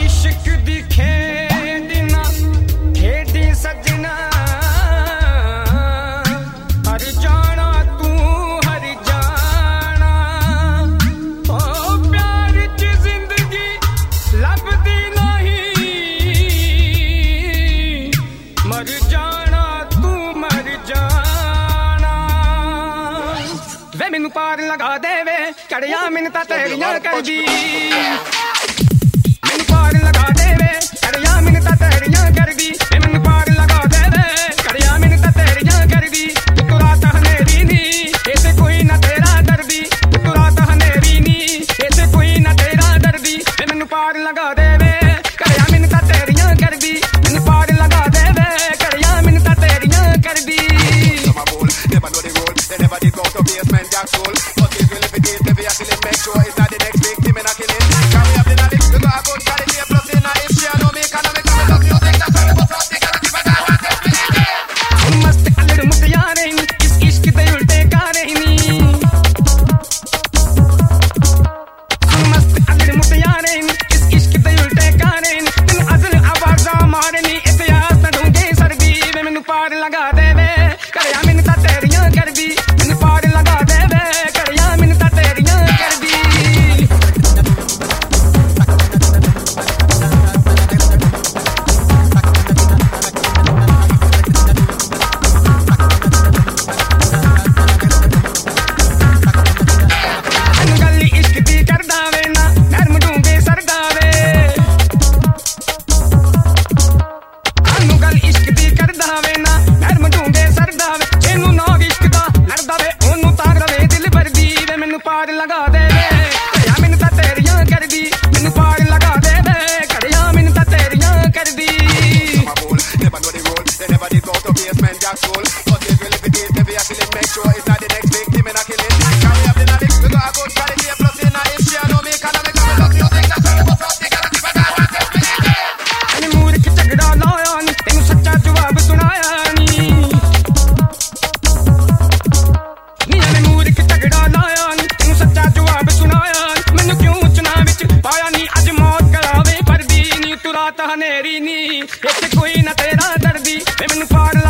इश्क दी खेड ना खेडी सजना हर जाना तू हर जाना ओ प्यार च जिंदगी लभदी नहीं मर जाना तू मर जाना वे मैनू पार लगा दे वे कड़िया मिन्नतां तेरियां करदी मैनू पार लगा दे वे कड़िया मिन्नतां तेरियां करदी मैनू पार लगा दे वे कड़िया मिन्नतां तेरियां करदी तू रात हनेरी नी ऐसे कोई ना तेरा दर्दी तू रात हनेरी नी ऐसे कोई ना तेरा दर्दी मैनू पार लगा दे वे कड़िया मिन्नतां तेरियां करदी मैनू पार लगा दे वे कड़िया मिन्नतां तेरियां करदी Never know the role, they never did go to basement jack soul. But if you live it, if you kill it, make sure it's not the next victim in a killing. Can we have the knowledge? We got a good quality plus in a history. I know me economic, I love music, that's why we must have the quality, but I want to explain it. मस्त अलड़ मुटियारे इस इश्क दे उल्टे कारे नी मस्त अलड़ मुटियारे इस इश्क दे उल्टे कारे तेन अजल आवाज़ां मारनी इतिहास ना ढूंढे सर्दी वे मैनू पार लगा दे वे कड़िया मिन्नतां तेरियां करदी मैनू पार लगा दे वे कड़िया मिन्नतां तेरियां करदी गल्ली इश्क दी करदा वे ना नरम डूंगे सरदा वे अनु गल इश्क दी करदा वे ना नरम डूंगे सरदा वे जेनू नाग इश्क दा लड़दा वे ओनू तार रवे दिल भरदी वे मैनू पार लगा दे वे कड़िया मिन्नतां तेरियां करदी मैनू पार लगा दे वे कड़िया मिन्नतां तेरियां करदी Never know the role, they never did go to basement jack soul. But if you live it, if you kill it, make sure it's not the next victim in a killing. Can we have the knowledge? We got a good quality plus in a history. I know me economic, I love music, that's why we must have the quality, but I want to explain it. अने मूर्ख झगड़ा लाया नी तेनू सच्चा जवाब सुनाया नी अने मूर्ख झगड़ा लाया नी तेनू सच्चा जवाब सुनाया मैनू क्यों चुनाव विच पाया नी अज मौत करावे परदी नी तू रात हनेरी नी इत्थे कोई ना तेरा दर्दी मैनू पार